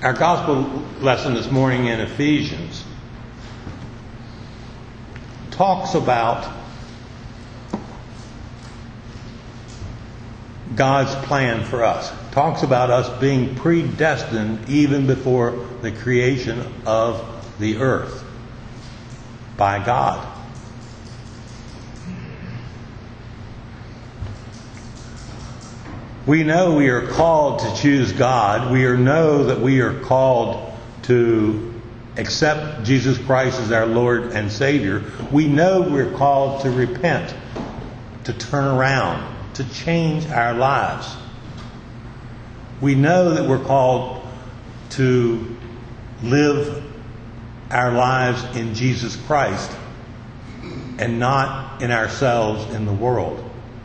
Our gospel lesson this morning in Ephesians talks about God's plan for us. Talks about us being predestined even before the creation of the earth by God. We know we are called to choose God. We know that we are called to accept Jesus Christ as our Lord and Savior. We know we're called to repent, to turn around, to change our lives. We know that we're called to live our lives in Jesus Christ and not in ourselves in the world.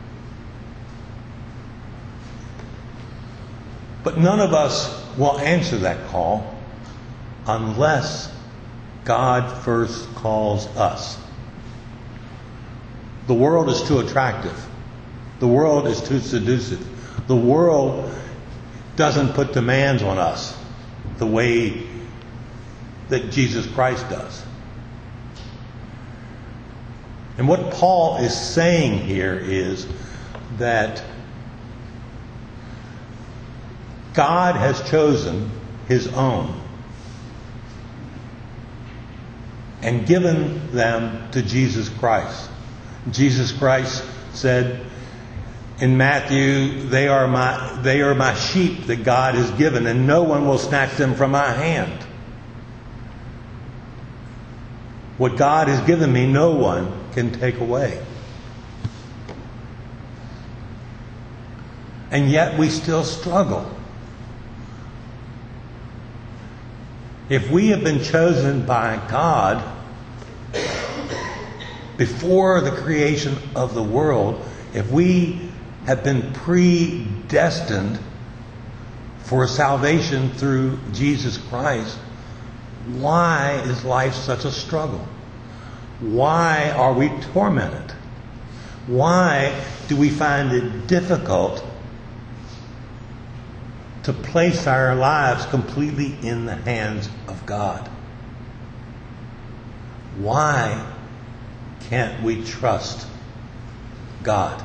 But none of us will answer that call unless God first calls us. The world is too attractive. The world is too seductive. The world doesn't put demands on us the way that Jesus Christ does. And what Paul is saying here is that God has chosen His own and given them to Jesus Christ. Jesus Christ said in Matthew, they are my sheep that God has given, and no one will snatch them from my hand. What God has given me, no one can take away. And yet we still struggle. If we have been chosen by God before the creation of the world, if we have been predestined for salvation through Jesus Christ, why is life such a struggle? Why are we tormented? Why do we find it difficult to place our lives completely in the hands of God? Why can't we trust God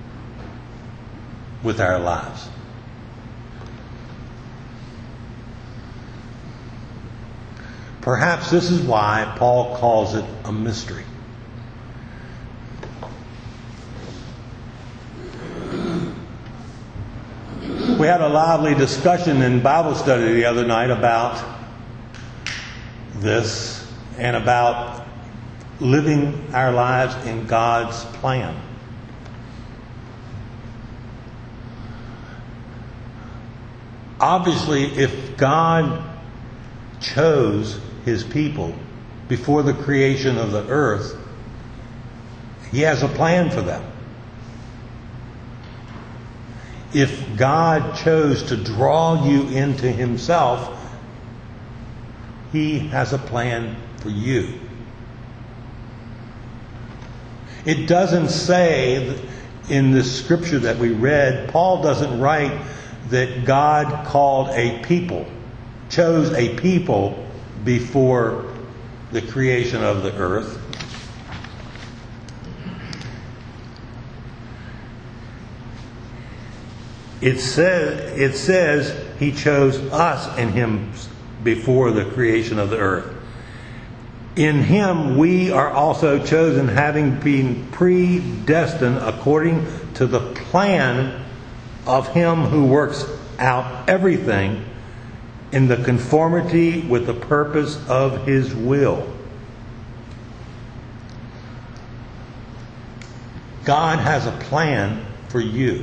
with our lives? Perhaps this is why Paul calls it a mystery. We had a lively discussion in Bible study the other night about this and about living our lives in God's plan. Obviously, if God chose His people before the creation of the earth, He has a plan for them. If God chose to draw you into Himself, He has a plan for you. It doesn't say in the scripture that we read, Paul doesn't write that God called a people, chose a people before the creation of the earth. It says He chose us in Him before the creation of the earth. In Him we are also chosen, having been predestined according to the plan of Him who works out everything in the conformity with the purpose of His will. God has a plan for you.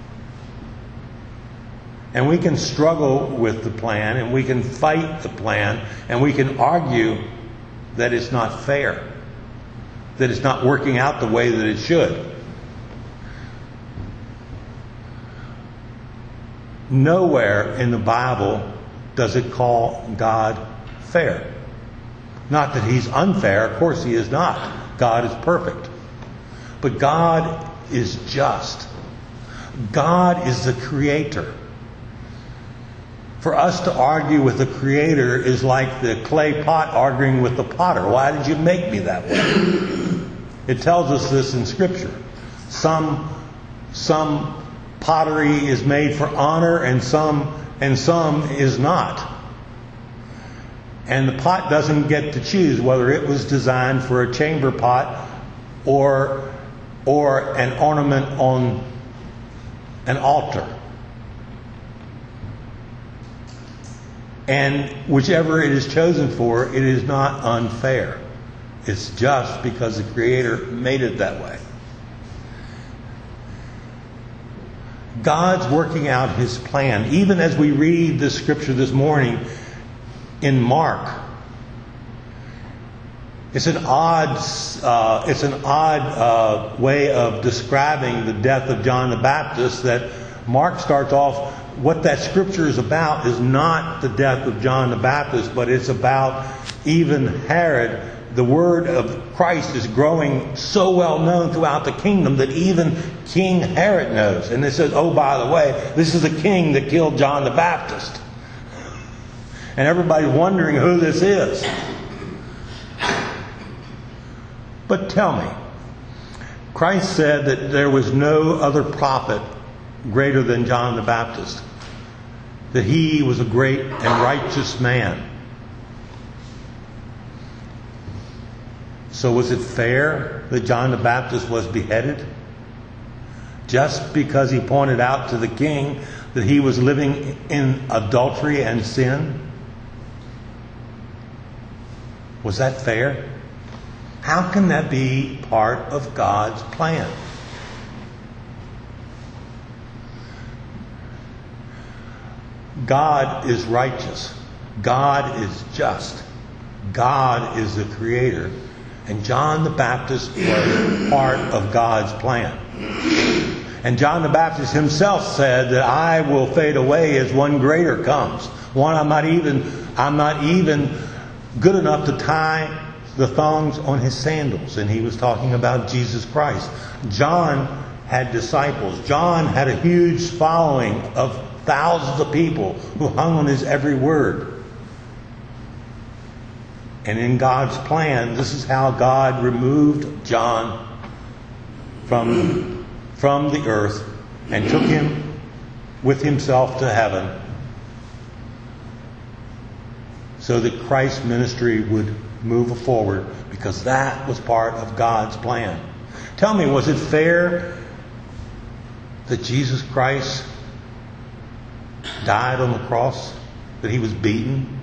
And we can struggle with the plan, and we can fight the plan, and we can argue that it's not fair, that it's not working out the way that it should. Nowhere in the Bible does it call God fair. Not that He's unfair, of course He is not. God is perfect. But God is just. God is the creator. For us to argue with the Creator is like the clay pot arguing with the potter. Why did you make me that way? It tells us this in Scripture. Some pottery is made for honor and some is not. And the pot doesn't get to choose whether it was designed for a chamber pot or an ornament on an altar. And whichever it is chosen for, it is not unfair. It's just because the Creator made it that way. God's working out His plan. Even as we read this scripture this morning in Mark, it's an odd way of describing the death of John the Baptist, that Mark starts off, what that scripture is about is not the death of John the Baptist, but it's about even Herod. The word of Christ is growing so well known throughout the kingdom that even King Herod knows. And it says, oh, by the way, this is the king that killed John the Baptist. And everybody's wondering who this is. But tell me, Christ said that there was no other prophet greater than John the Baptist, that he was a great and righteous man. So was it fair that John the Baptist was beheaded just because he pointed out to the king that he was living in adultery and sin? Was that fair? How can that be part of God's plan? God is righteous. God is just. God is the Creator. And John the Baptist was part of God's plan. And John the Baptist himself said that I will fade away as one greater comes. One I'm not even good enough to tie the thongs on his sandals. And he was talking about Jesus Christ. John had disciples. John had a huge following of thousands of people who hung on his every word. And in God's plan, this is how God removed John from the earth and took him with himself to heaven, so that Christ's ministry would move forward, because that was part of God's plan. Tell me, was it fair that Jesus Christ died on the cross, that he was beaten?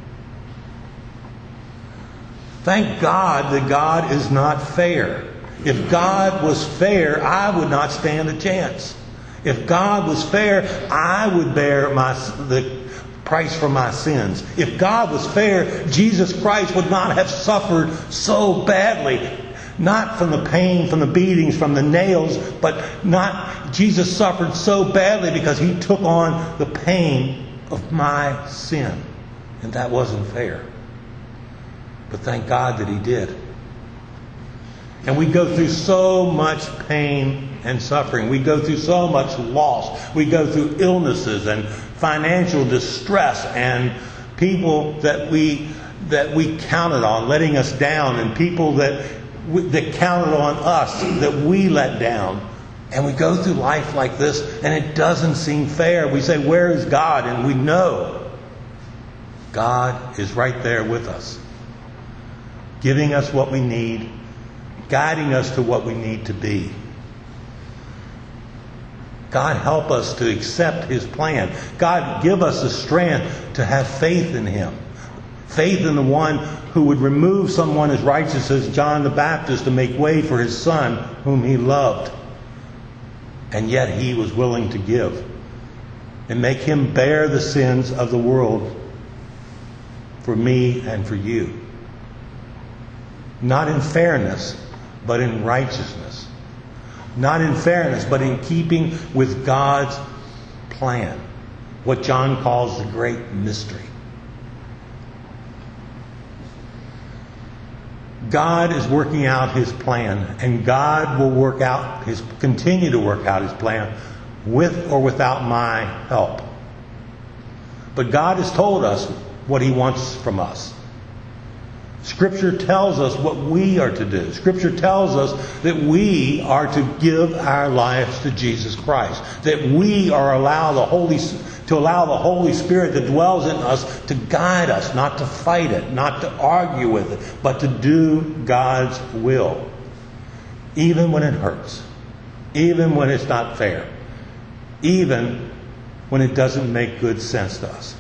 Thank God that God is not fair. If God was fair, I would not stand a chance. If God was fair, I would bear the price for my sins. If God was fair, Jesus Christ would not have suffered so badly. Not from the pain, from the beatings, from the nails, but Jesus suffered so badly because he took on the pain of my sin. And that wasn't fair. But thank God that he did. And we go through so much pain and suffering. We go through so much loss. We go through illnesses and financial distress and people that we counted on letting us down, and people that counted on us that we let down. And we go through life like this, and it doesn't seem fair. We say, where is God? And we know God is right there with us, giving us what we need, guiding us to what we need to be. God, help us to accept his plan. God, give us the strength to have faith in him. Faith in the one who would remove someone as righteous as John the Baptist to make way for his son whom he loved. And yet he was willing to give and make him bear the sins of the world for me and for you. Not in fairness, but in righteousness. Not in fairness, but in keeping with God's plan. What John calls the great mystery. God is working out his plan, and God will continue to work out his plan with or without my help. But God has told us what He wants from us. Scripture tells us what we are to do. Scripture tells us that we are to give our lives to Jesus Christ. That we are to allow the Holy Spirit that dwells in us to guide us, not to fight it, not to argue with it, but to do God's will. Even when it hurts. Even when it's not fair. Even when it doesn't make good sense to us.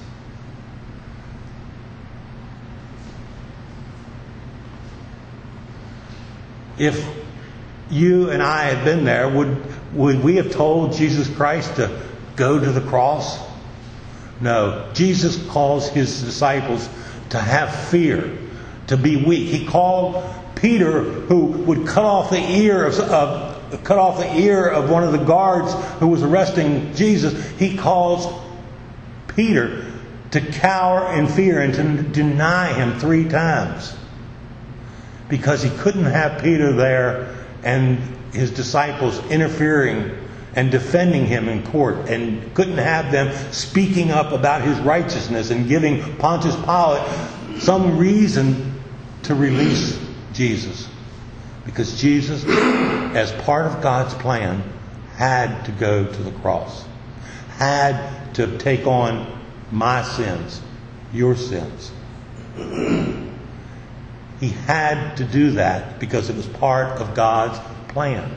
If you and I had been there, would we have told Jesus Christ to go to the cross? No. Jesus calls His disciples to have fear, to be weak. He called Peter, who would cut off the ear of one of the guards who was arresting Jesus. He calls Peter to cower in fear and to deny Him 3 times. Because he couldn't have Peter there and his disciples interfering and defending him in court, and couldn't have them speaking up about his righteousness and giving Pontius Pilate some reason to release Jesus. Because Jesus, as part of God's plan, had to go to the cross. Had to take on my sins, your sins. He had to do that because it was part of God's plan.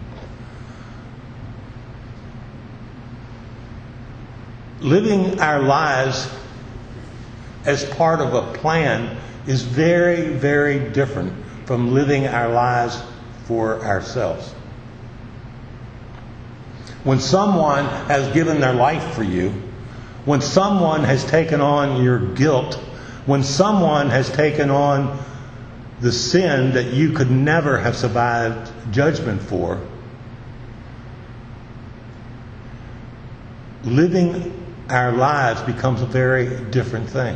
Living our lives as part of a plan is very, very different from living our lives for ourselves. When someone has given their life for you, when someone has taken on your guilt, when someone has taken on the sin that you could never have survived judgment for, living our lives becomes a very different thing.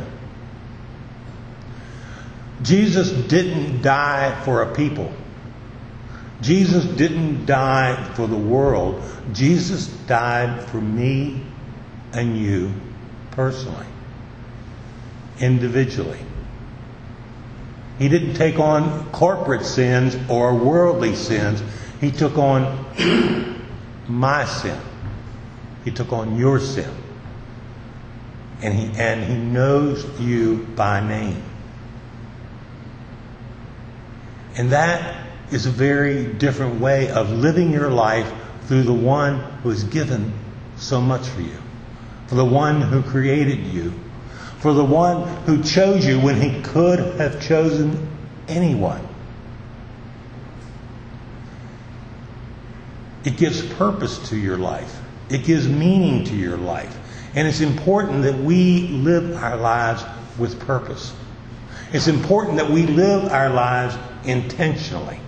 Jesus didn't die for a people. Jesus didn't die for the world. Jesus died for me and you personally, individually. He didn't take on corporate sins or worldly sins. He took on my sin. He took on your sin. And he knows you by name. And that is a very different way of living your life through the one who has given so much for you. For the one who created you. For the one who chose you when He could have chosen anyone. It gives purpose to your life. It gives meaning to your life. And it's important that we live our lives with purpose. It's important that we live our lives intentionally.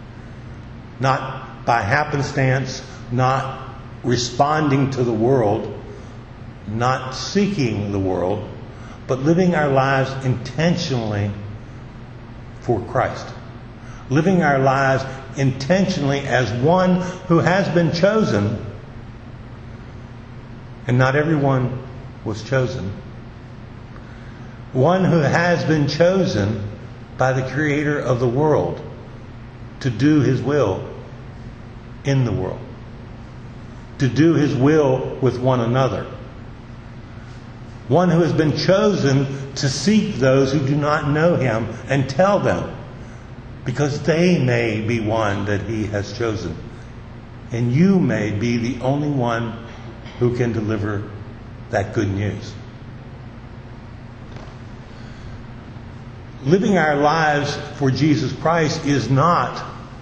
Not by happenstance, not responding to the world, not seeking the world, but living our lives intentionally for Christ. Living our lives intentionally as one who has been chosen. And not everyone was chosen. One who has been chosen by the Creator of the world to do His will in the world. To do His will with one another. One who has been chosen to seek those who do not know Him and tell them, because they may be one that He has chosen. And you may be the only one who can deliver that good news. Living our lives for Jesus Christ is not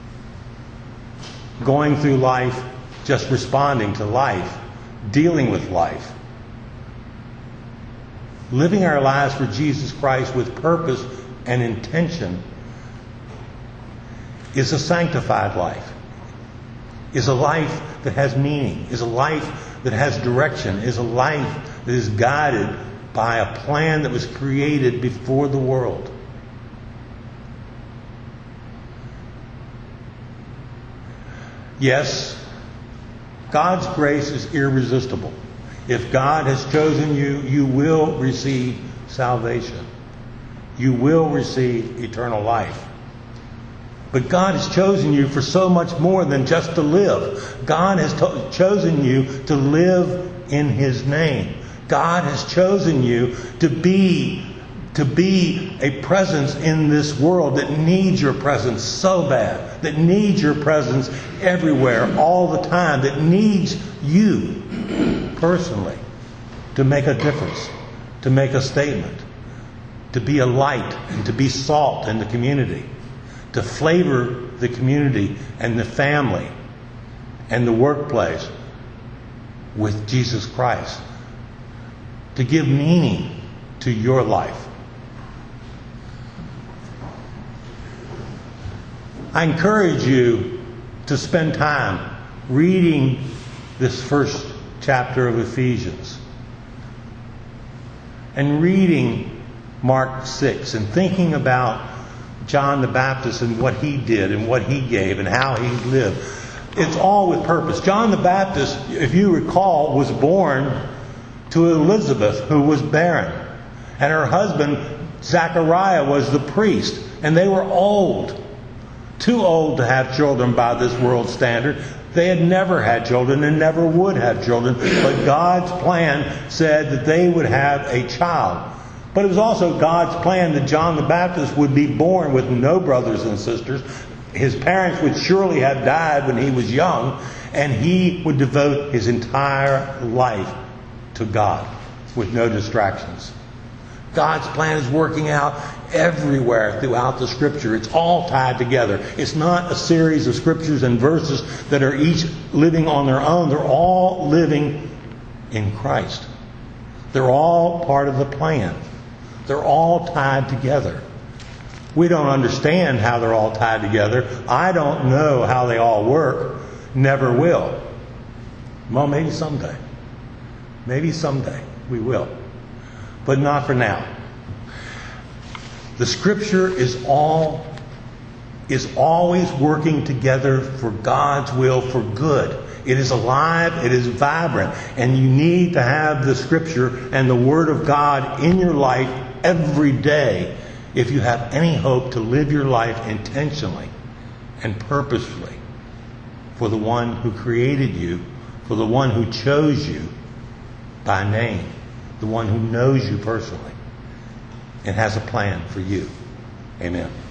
going through life just responding to life, dealing with life. Living our lives for Jesus Christ with purpose and intention is a sanctified life, is a life that has meaning, is a life that has direction, is a life that is guided by a plan that was created before the world. Yes, God's grace is irresistible. If God has chosen you, you will receive salvation. You will receive eternal life. But God has chosen you for so much more than just to live. God has chosen you to live in His name. God has chosen you to be a presence in this world that needs your presence so bad, that needs your presence everywhere, all the time, that needs you personally to make a difference, to make a statement, to be a light and to be salt in the community, to flavor the community and the family and the workplace with Jesus Christ, to give meaning to your life. I encourage you to spend time reading this first chapter of Ephesians and reading Mark 6 and thinking about John the Baptist and what he did and what he gave and how he lived. It's all with purpose. John the Baptist, if you recall, was born to Elizabeth, who was barren. And her husband, Zachariah, was the priest. And they were old. Too old to have children by this world's standard. They had never had children and never would have children. But God's plan said that they would have a child. But it was also God's plan that John the Baptist would be born with no brothers and sisters. His parents would surely have died when he was young. And he would devote his entire life to God with no distractions. God's plan is working out everywhere throughout the Scripture. It's all tied together. It's not a series of scriptures and verses that are each living on their own. They're all living in Christ. They're all part of the plan. They're all tied together. We don't understand how they're all tied together. I don't know how they all work. Never will. Well, maybe someday. Maybe someday we will. But not for now. The Scripture is always working together for God's will, for good. It is alive, it is vibrant, and you need to have the Scripture and the Word of God in your life every day if you have any hope to live your life intentionally and purposefully for the one who created you, for the one who chose you by name, the one who knows you personally and has a plan for you. Amen.